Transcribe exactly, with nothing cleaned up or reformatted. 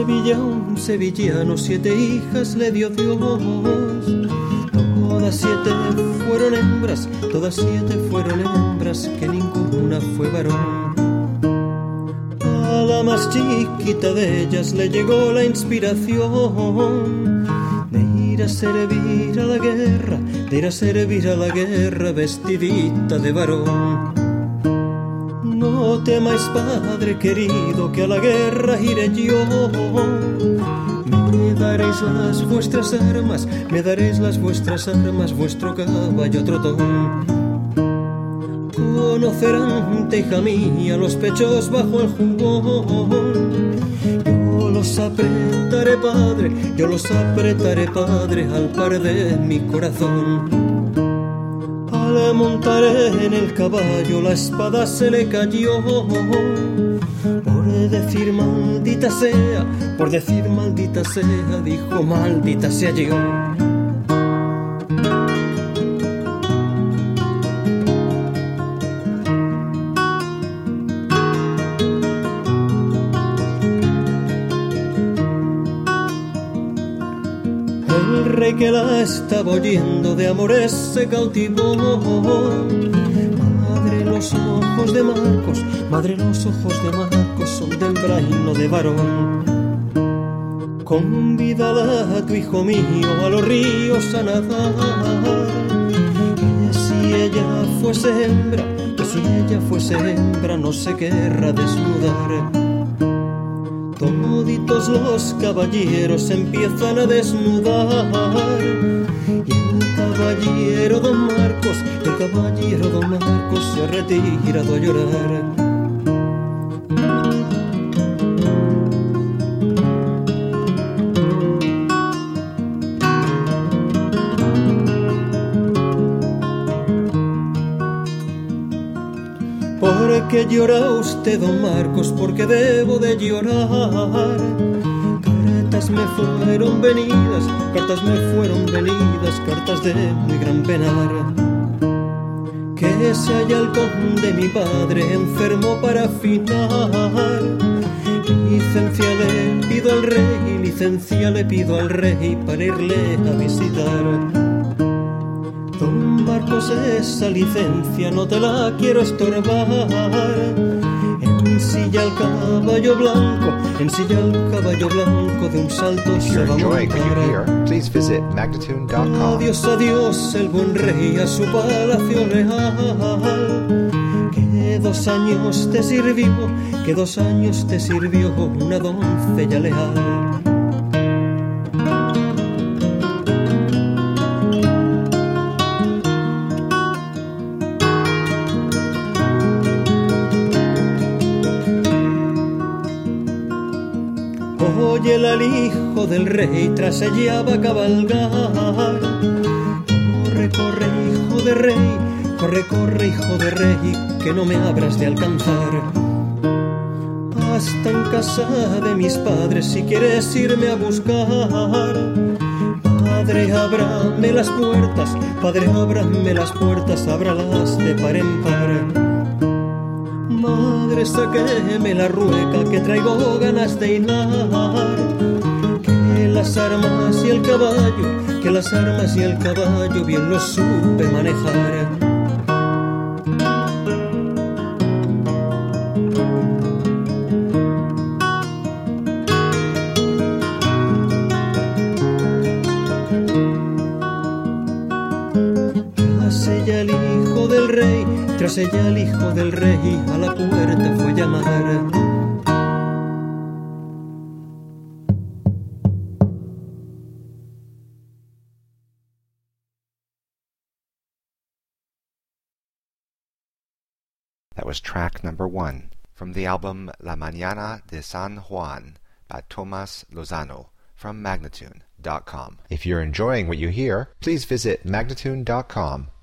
Sevilla un sevillano, siete hijas le dio Dios. Todas siete fueron hembras, todas siete fueron hembras, que ninguna fue varón. A la más chiquita de ellas le llegó la inspiración de ir a servir a la guerra, de ir a servir a la guerra vestidita de varón. No temáis, padre querido, que a la guerra iré yo. Me daréis las vuestras armas, me daréis las vuestras armas, vuestro caballo trotón. Conocerán, hija mía, los pechos bajo el jubón. Yo los apretaré, padre, yo los apretaré, padre, al par de mi corazón. Al montar en el caballo la espada se le cayó. Por decir maldita sea, por decir maldita sea, dijo maldita sea yo. El rey que la estaba oyendo de amores se cautivó. Madre, los ojos de Marcos, madre, los ojos de Marcos son de hembra y no de varón. Convídala a tu hijo mío a los ríos a nadar. Que si ella fuese hembra, que si ella fuese hembra no se querrá desnudar. Toditos los caballeros empiezan a desnudar. Y el caballero don Marcos, el caballero don Marcos se ha retirado a llorar. ¿Por qué llora usted, don Marcos? Porque debo de llorar. Cartas me fueron venidas, cartas me fueron venidas, cartas de muy gran penar. Que se halla el conde mi padre enfermo para afinar. Licencia le pido al rey, licencia le pido al rey para irle a visitar. Don Marcos, esa licencia no te la quiero estorbar. Ensilla el caballo blanco, ensilla el caballo blanco, de un salto se va a montar. Adiós, adiós, el buen rey a su palacio leal. Que dos años te sirvió, que dos años te sirvió una doncella leal. Óyela al hijo del rey, tras ella va a cabalgar. Corre, corre, hijo de rey, corre, corre, hijo de rey, que no me abras de alcanzar. Hasta en casa de mis padres, si quieres irme a buscar. Padre, ábrame las puertas, padre, ábrame las puertas, ábralas de par en par. Madre, sáqueme la rueca, que traigo ganas de hilar. Que las armas y el caballo, que las armas y el caballo bien los supe manejar. Tras ella el hijo del rey, tras ella el hijo del rey a la puerta fue a llamar. That was track number one from the album La Mañana de San Juan by Tomas Lozano from Magnatune dot com. If you're enjoying what you hear, please visit Magnatune dot com